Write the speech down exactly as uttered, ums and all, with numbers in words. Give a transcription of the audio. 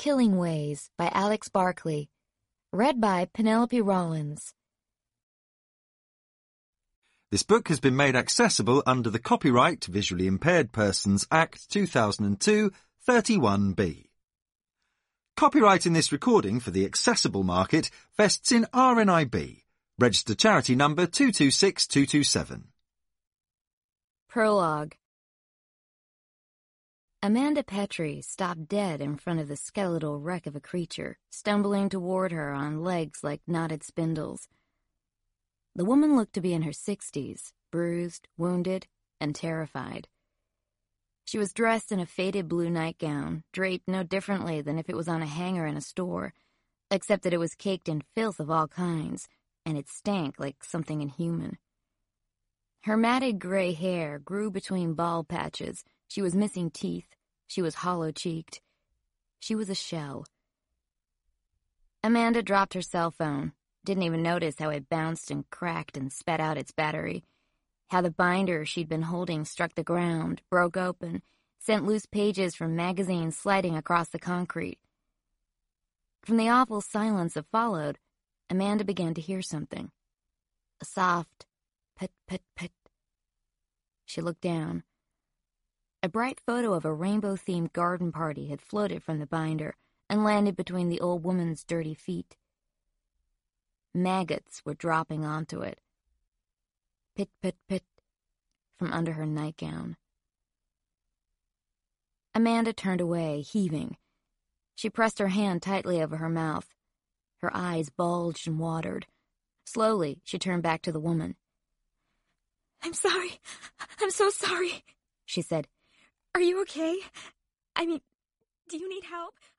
Killing Ways by Alex Barkley. Read by Penelope Rollins. This book has been made accessible under the Copyright Visually Impaired Persons Act two thousand two, thirty-one B. Copyright in this recording for the accessible market vests in R N I B, registered charity number two two six two two seven. Prologue. Amanda Petrie stopped dead in front of the skeletal wreck of a creature, stumbling toward her on legs like knotted spindles. The woman looked to be in her sixties, bruised, wounded, and terrified. She was dressed in a faded blue nightgown, draped no differently than if it was on a hanger in a store, except that it was caked in filth of all kinds, and it stank like something inhuman. Her matted gray hair grew between bald patches. She was missing teeth. She was hollow-cheeked. She was a shell. Amanda dropped her cell phone, didn't even notice how it bounced and cracked and spat out its battery, how the binder she'd been holding struck the ground, broke open, sent loose pages from magazines sliding across the concrete. From the awful silence that followed, Amanda began to hear something. A soft pit, pit, pit. She looked down. A bright photo of a rainbow-themed garden party had floated from the binder and landed between the old woman's dirty feet. Maggots were dropping onto it. Pit, pit, pit, from under her nightgown. Amanda turned away, heaving. She pressed her hand tightly over her mouth. Her eyes bulged and watered. Slowly, she turned back to the woman. "I'm sorry. I'm so sorry," she said. "Are you okay? I mean, do you need help?"